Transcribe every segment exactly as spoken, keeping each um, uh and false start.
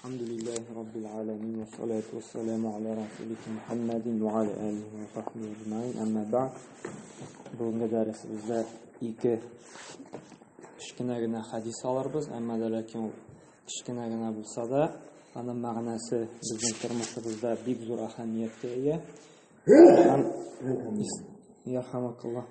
الحمد لله رب العالمين والصلاة والسلام على رسولك محمد وعلى آله وصحبه أجمعين. أما بعد, бүгінгі дәрісімізде екі кішкене генә хадис алырбыз. Әмма дә ләкин кішкене генә булса да, аның мәгънәсе безнең тормышыбызда бик зур әһәмияткә ия. Ярхамакаллах.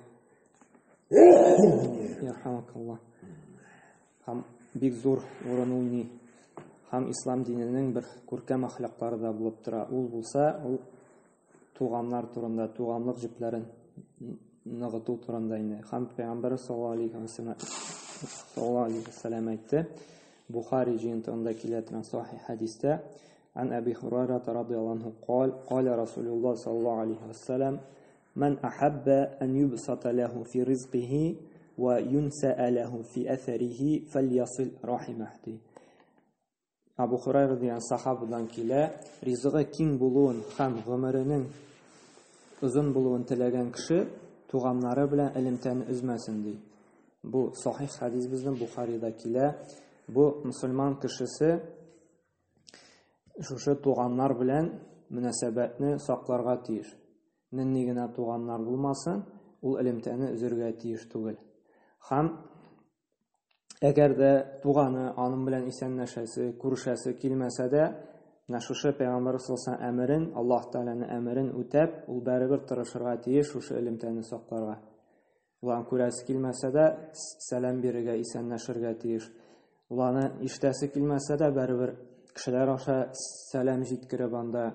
Ярхамакаллах. Һәм бик зур урын уйный. Һәм ислам диненең бер күркәм әхлаклары да булып тора. Ул булса, ул туганнар турында, туганлык җепләрен ныгыту турында инде. Һәм Пәйгамбәр саллаллаһу алейһи ва саллям әйтте. Бухари җыентыгында килә торган сахих хадистә, ан Аби Хурайра радиллаһу анһу قال قال رسول الله صلى الله عليه وسلم من أحب أن يبسط له في رزقه وينسأ له في أثره فليصل رحمه. Абу Хурайра дигән сахабадан килә, ризыгы киң булуын һәм гомеренең узын булуын теләгән кеше туганнары белән элемтәне үзмәсен ди. Бу сахих хадис безнең Бухарида килә. Бу мусульман кешесе шушы туганнар белән мөнәсәбәтне сакларга тиеш. Нинди генә туганнар булмасын, ул элемтәне үзергә тиеш түгел. Һәм әгәр дә туганы аның белән исәнләшәсе, күрешәсе килмәсә дә, шушы Пәйгамбәр саллаллаһу алейһи ва сәллям әмерен, Аллаһ Тәгаләнең әмерен үтәп, ул барыбер тырышырга тиеш шушы элемтәне сакларга. Улан күрәсе килмәсә дә, сәлам бирергә, исәнләшергә тиеш. Уланы ишетәсе килмәсә дә, барыбер кешеләр аша сәлам җиткереп анда,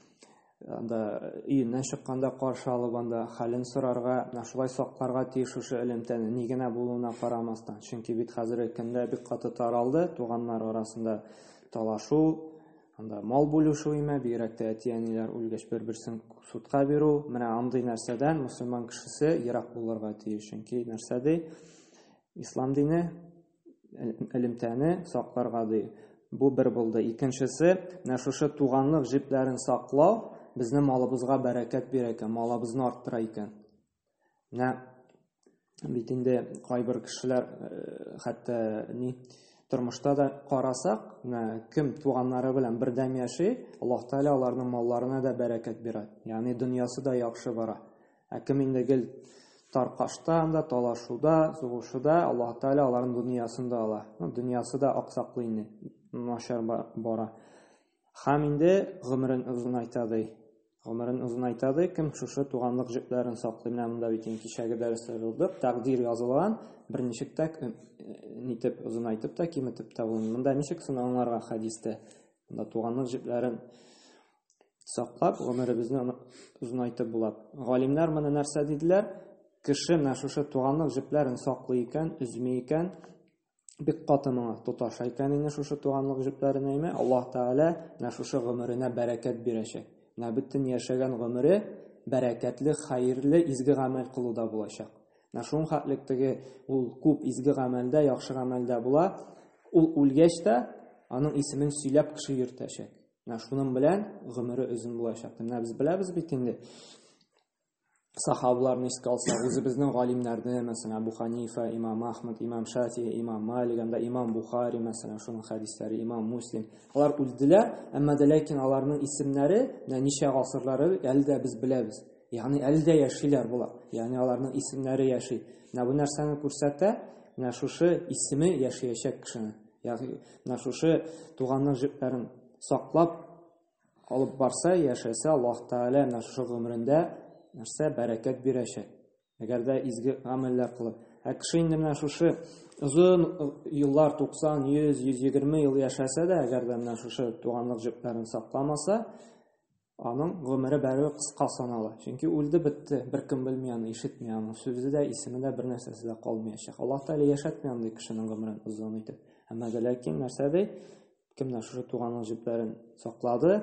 анда өеннән чыкканда каршы алып анда хәлен сорарга, шулай сакларга тиеш шушы элемтәне, ни генә булуына карамастан. Чөнки бит хәзерге көндә бик каты таралды, туганнар арасында талашу, анда мал бүлешү име, бигрәк тә әти-әниләр үлгәч бер-берсен судка бирү. Менә андый нәрсәдән мусульман кешесе ерак булырга тиеш. Чөнки нәрсәдә ислам дине элемтәне сакларга ди. Бу бер булды. Икенчесе, менә шушы туганлык җепләрен саклау безнең малыбызга бәрәкәт бирә икән, малыбызны арттыра икән. Менә бит инде кайбер кешеләр хәтта ни тормышта да карасак, менә кем туганнары белән бердәм яши, Аллаһ Тәгалә аларның малларына да бәрәкәт бирә. Ягъни дөньясы да яхшы бара. Ә кем инде гел таркашта, анда талашуда, сугышуда, Аллаһ Тәгалә аларның дөньясын да ала. Дөньясы да аксаклый инде, начар бара. Һәм инде гомерен озынайтады. Гомерен озынайтады, кем шушы туганлык җепләрен саклый. Менә монда бит кичәге дәресләр булды. Тәкъдир язылган, бер ничек тә нитеп озынайтып та, киметеп тә булмый. Монда ничек соң аңларга хадистә? Монда туганлык җепләрен саклап, гомеребезне озынайтып була. Галимнәр моны нәрсә диделәр? Кеше менә шушы туганлык җепләрен саклый икән, үзми икән, бик каты моңа тоташа икән инде шушы туганлык җепләрен әйме, Аллаһ Тәгалә менә шушы гомеренә бәрәкәт бирәчәк. Менә бөтен яшәгән гомере бәрәкәтле, хәерле, изге гамәл кылуда булачак. Менә шуның хәтлектәге ул күп изге гамәлдә, яхшы гамәлдә була, ул үлгәч тә аның исемен сөйләп кеше йөртәчәк. Менә шуның белән гомере озын булачак. Менә без беләбез бит инде сахабаларны искә алсак, үзебезнең галимнәрне, мәсәлән, Абу Ханифа, Имам Ахмад, Имам Шафии, Имам Малик, анда Имам Бухари, мәсәлән, шуның хадисләре, Имам Муслим. Алар үлделәр, әмма дә ләкин аларның исемнәре, ничә гасырлары әле дә без беләбез. Ягъни әле дә яшиләр булар. Ягъни аларның исемнәре яши. Менә бу нәрсәне күрсәтә, менә шушы исеме яшәячәк кешене. Ягъни менә шушы туганлык җепләрен саклап алып барса, яшәсә, Аллаһ Тәгалә менә шушы гомерендә нәрсә бәрәкәт бирәчәк. Әгәр дә изге гамәлләр кылып. Ә кеше инде менә шушы озын еллар туксан, йөз, йөз егерме ел яшәсә дә, әгәр дә менә шушы туганлык җепләрен сакламаса, аның гомере бәрәбәр кыска санала. Чөнки үлде, бетте, беркем белми аны, ишетми аны, сүзе дә, исеме дә, бер нәрсәсе дә калмаячак. Аллаһ Тәгалә яшәтми андый кешенең гомерен озын итеп. Әмма дә ләкин нәрсәдә кем менә шушы туганлык җепләрен саклады,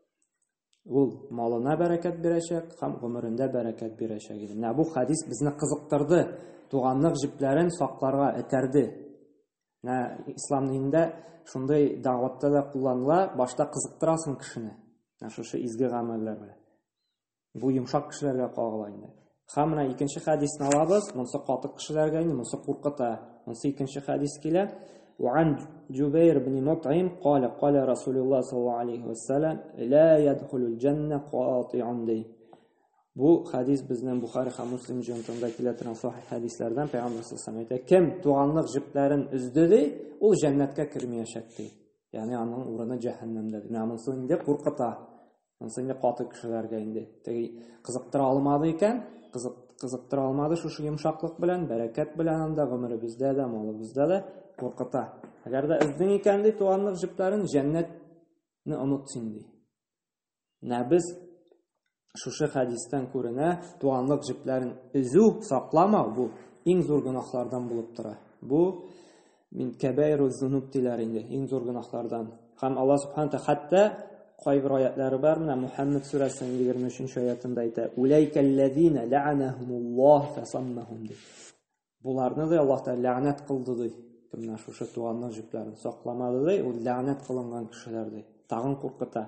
ул малына бәрәкәт бирәчәк, һәм гомерендә бәрәкәт бирәчәк иде. Менә бу хадис безне кызыктырды, туганлык җепләрен сакларга этәрде. Менә ислам динендә шундый дәгъватта да кулланыла, башта кызыктырасың кешене. Менә шушы изге гамәлләр белән. Бу йомшак кешеләргә кагыла инде. Һәм менә икенче хадисны алабыз, монысы каты кешеләргә инде, монысы куркыта. Монысы икенче хадис килә. وعن جبير بن مطعم قال قال رسول الله صلى الله عليه وسلم لا يدخل الجنة قاطع دي. Bu hadis bizning Buxoriy va Muslim jontonda keladigan sahih hadislardan Payg'ambar sollallohu alayhi vasallam aytadi: "Kim to'g'anliq jiplarini uzdi, u jannatga kirmayashakdi." Ya'ni uning o'rni jahannamda. Namusi endi qo'rqita. Menga qoti kishilarga endi tegi qiziqtira olmadi ekan, qiziq qiziqtira olmadi shu yumshoqlik bilan, barakat bilan unda umri bizda da, moli bizda da qo'rqita. Agarda uzding ekan deb to'g'anliq jiplarini jannatni unutsin deb. Na biz shu hadisdan ko'rina to'g'anliq jiplarini uzu saqlama bu eng zo'r gunohlardan bo'lib turadi. Bu min kabairuz zunub tilarinde eng zo'r gunohlardan. Ham Alloh subhanahu va hatta qo'y oyatlari bor. Mana Muhammad surasining yigirma uchinchi oyatida aytadi: "Ulaykallazina la'anahumulloh fasammahum." Bularni da Alloh taolo la'nat qildi deb. Kimlar shu to'g'anliq jiplarini saqlamadi deb, u la'nat qilingan kishilardir. Tag'in qo'rqita.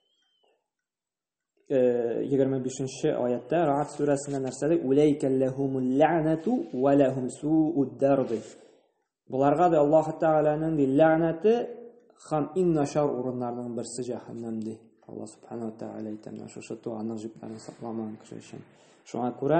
yigirma beshinchi oyatda Ra'd surasining narsada "Ulaykallahumul la'natu va lahum su'ud darb." Bularga da Alloh taolaning la'nati ham eng nashar o'rinlarning birisi jahannamdir. Alloh subhanahu va taolo aytadi shu to'g'anliq jiplarini saqlagan kishi uchun. Shunga ko'ra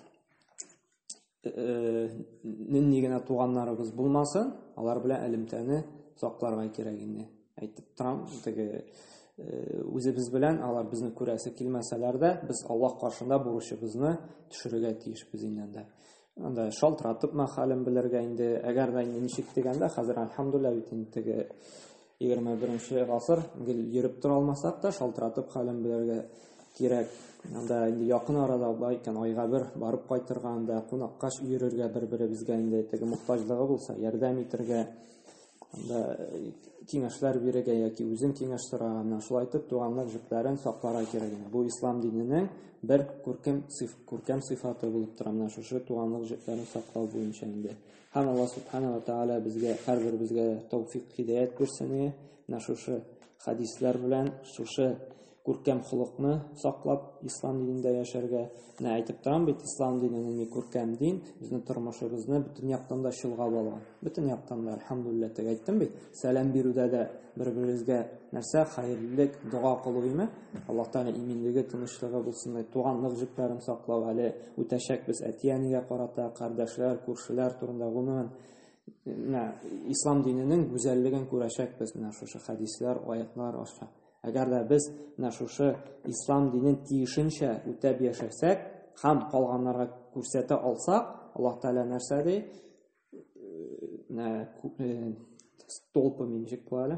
ningina to'g'anlarimiz bo'lmasin, ular bilan ilmtani saqlarga kerak endi. Aytib turam, o'zi biz bilan ular bizni ko'rasa kelmasalarda biz Alloh qarshida burishimizni tushirga tiyishmiz endi. Unda shaltiratib mahalim bilarga endi agarda endi nishik deganda hozir alhamdulillah bitindagi yigirma birinchi asr yurib tura olmasak da shaltiratib halim bilarga kerak. Unda endi yaqin arada ekan oyga bir borib qaytirganda qo'noqqa yururga bir-biri bizga endi tegi muhtojligi bo'lsa yordam etirga unda kengashlar berga yoki o'zim kengashtirarman. Shulay aytib to'g'anliq jiplarini saqlara kerak. Bu islom dinining bir ko'rkam sifat ko'rkam sifati bo'lib turadi. Shu shu to'g'anliq jiplarini saqlash bo'yicha endi ham Alloh subhanahu va taolo bizga har bir bizga tavfiq hidoyat bersin. Mana shu shu hadislar bilan shu shu ko'rkam xulqni saqlab islom dinida yasharga na aytib turam, bu islom dinining ko'rkam din bizning turmushimizni butun yoqdan da shilg'ab olgan. Butun yoqdan da alhamdulillah deb aytdim bu. Salom beruvda da bir-birimizga narsa xayrlik duo qiluvmi? Alloh taolo iymonligi, tinchligi bo'lsin deb to'g'anliq jiplarini saqlab ali o'tashak biz atiyaniga qarata qardoshlar, ko'rshlar turida umuman na islom dinining go'zalligini ko'rashak biz. Mana shu hadislar, oyatlar osha. Agarda biz mana shu islom dinining tiyishincha o'tab yashasak, ham qolganlarga ko'rsata olsak, Alloh taolo narsada na stolpami nechik bo'ladi?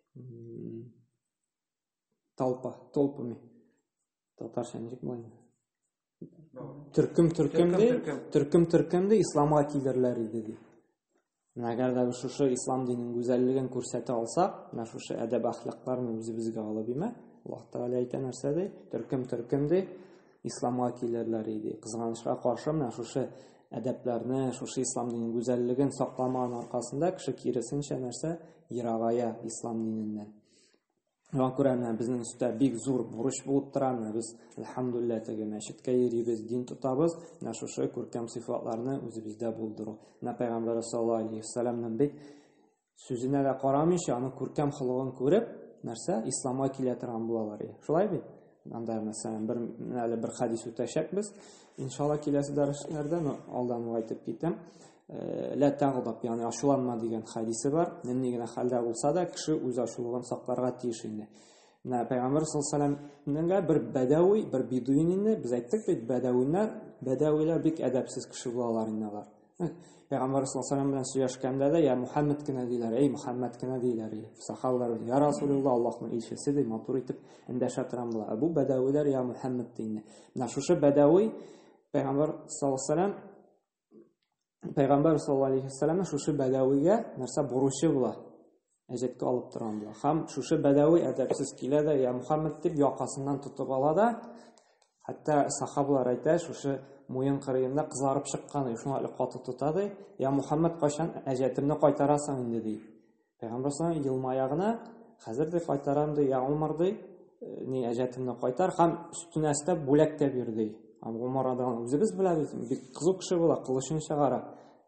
Толпа, толпами. Tatarcha nechik bo'ladi? Turkum turkumda, turkum turkumda islomga kelirlar edi. Agarda shu shu islom dinining go'zalligini ko'rsata olsak, mana shu shu adab axloqlarni o'zi bizga olib ema, Alloh taolo aytgan narsada turkum turkumda islomga kelirlar edi. Qizg'anishga qarshi mana shu shu adablarni, shu shu islom dinining go'zalligini saqlamoq orqasida kishi kirisincha narsa yirag'aya islom dinidan. Shunga ko'ra bizning ustida bek zo'r burish bo'lib turadi. Biz alhamdulillah tega masjidga yuribmiz, din tutamiz. Mana shu shu ko'rkam sifatlarni o'zimizda bo'ldirib, na payg'ambar sollallohu alayhi vasallamning bek so'zini da qaramish, uni ko'rkam xulqini ko'rib, narsa islomga keladigan bo'lar. Shulaymi? Unda masalan bir hali bir hadis o'tashak biz. Inshaalloh kelasi darslarda oldin aytib ketaman. La tag'dab, ya'ni ashulanma degan hadisi bor. Nimagina holda bo'lsa-da, kishi o'z ashulug'ini saqlarga tiyishindi. Mana payg'ambar sollallohu alayhi vasallamga bir badaviy, bir beduinni biz aytdik, badaviylar, badaviylar bek adabsiz kishi bo'larinlar. Payg'ambar sollallohu alayhi vasallam bilan so'rashganda da ya Muhammadkina deylar, ey Muhammadkina deylar. Sahobalar ya Rasululloh Allohning elchisi deb motor etib indashatran bo'lar. Bu badaviylar ya Muhammad deydi. Mana shu shu badaviy payg'ambar sollallohu alayhi vasallam payg'ambar sollallohu alayhi vasallam shu shu badaviyga narsa burushi bo'lar. Ajatga olib turan bo'lar. Ham shu shu badaviy adabsiz keladi, ya Muhammad deb yoqasidan tutib oladi. Hatto sahobalar aytadi, shu shu mo'yin qirg'inda qizarib chiqqan, shuni qotib tutadi. Ya Muhammad qachon ajatimni qaytarasan endi deydi. Payg'ambar sollallohu alayhi vasallam yilmayog'ini hozirda qaytaramdi, ya Umar deydi, ni ajatimni qaytar, ham ustunasida bo'lakda berdi. Umar adan o'zi biz bilamiz, qiziq kishi bo'lar, qilishini chiqarib.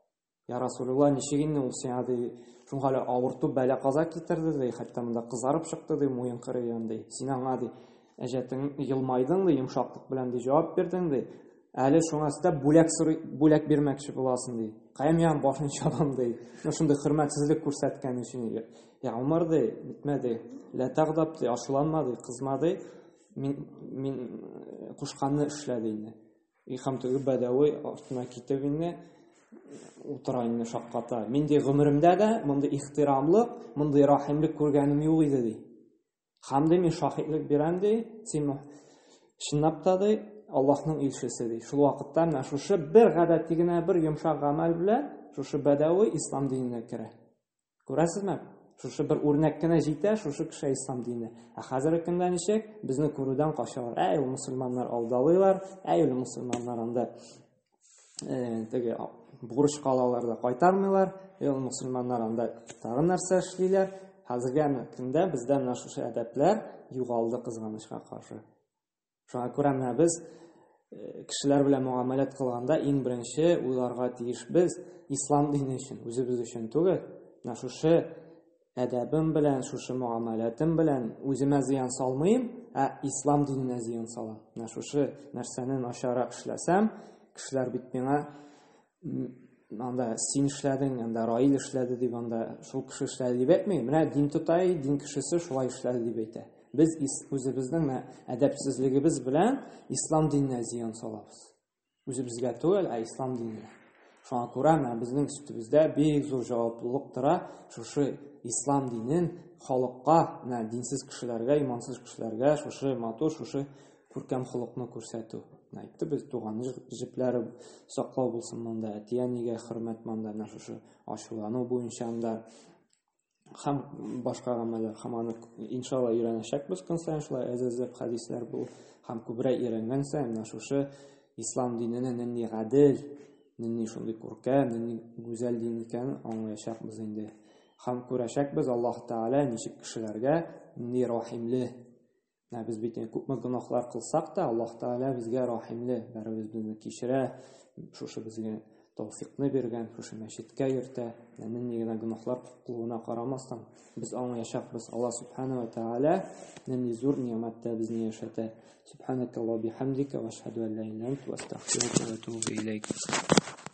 Я Расулулла, ничек инде ул сиңа ди, шуңа әле авырту бәла каза китерде ди, хәтта монда кызарып чыкты ди, муен кырыган ди. Син аңа ди, әҗәтең елмайдың ди, йомшаклык белән ди җавап бирдең ди. Әле шуңа өстә бүләк бүләк бирмәкче буласың ди. Каям ян башын чабам ди. Шундый хөрмәтсезлек күрсәткән өчен. Я Умар ди, битмә ди, ла тагдаб ди, ашуланма ди, кызма ди. Мин мин кушканны эшләде инде. И һәм теге бәдәви артына китеп инде утыра инде шакката. Мин ди гомеремдә дә мондай ихтирамлык, мондай рахимлек күргәнем юк иде ди. Һәм ди мин шаһидлек бирәм ди, син чынлап та ди Аллаһның илчесе ди. Шул вакытта менә шушы бер гадәти генә бер йомшак гамәл белән шушы бәдәви ислам диненә керә. Күрәсезме? Шушы бер үрнәк кенә җитә, шушы кеше ислам диненә. Ә хәзерге көндә ничек? Безне күрүдән качалар. Әй, ул мусульманнар алдалыйлар, әй, ул мусульманнар анда э, теге бурыч калалар да кайтармыйлар, әй, ул мусульманнар анда тагын нәрсә эшлиләр. Хәзерге көндә бездә менә шушы әдәпләр югалды кызганычка каршы. Шуңа күрә менә без кешеләр белән муамәләт кылганда иң беренче уйларга тиеш без ислам дине өчен, үзебез өчен түгел. Менә шушы әдәбем белән, шушы муамәләтем белән үземә зыян салмыйм, ә ислам диненә зыян салам. Менә шушы нәрсәне начаррак эшләсәм, кешеләр бит миңа анда син эшләдең, анда Раил эшләде дип анда шул кеше эшләде дип әйтми. Менә дин тутай, дин кешесе шулай эшләде дип әйтә. Biz үзебезнең әдәпсезлегебез белән ислам диненә зыян салабыз. Үзебезгә түгел, ә ислам диненә. Шуңа күрә безнең өстебездә бик зур җаваплылык тора, шушы ислам динен халыкка, менә динсез кешеләргә, имансыз кешеләргә шушы матур, шушы күркәм холыкны күрсәтү. Әйтте без туган җепләре саклау булсын монда, әти-әнигә хөрмәт монда, менә шушы ачулану буенча анда һәм башка гамәлләр һәм аны иншалла өйрәнәчәкбез көн саен шулай әзәзләп хәдисләр бу һәм күбрәк өйрәнгән саен менә шушы ислам диненең нинди гадел, нинди шундый күркәм, нинди гүзәл дин икәнен аңлаячакбыз инде. Һәм күрәчәкбез Аллаһ Таала ничек кешеләргә нинди рахимле. Менә без бит күпме гөнаһлар кылсак та Аллаһ Таала безгә рахимле, бәрабез безне кичерә, шушы безгә тawfiqны биргән, шушы мәчеткә йөртә, нинди генә гөнаһлар кылуына карамастан без аңлаячакбыз. Аллаһ Субханаһу ва Тааля нинди зур ниъмәттә безне яшәтә. Субханакаллаһу бихамдика ва ашһаду ан ла илаха илля анта ва астагфирука ва атубу илейк.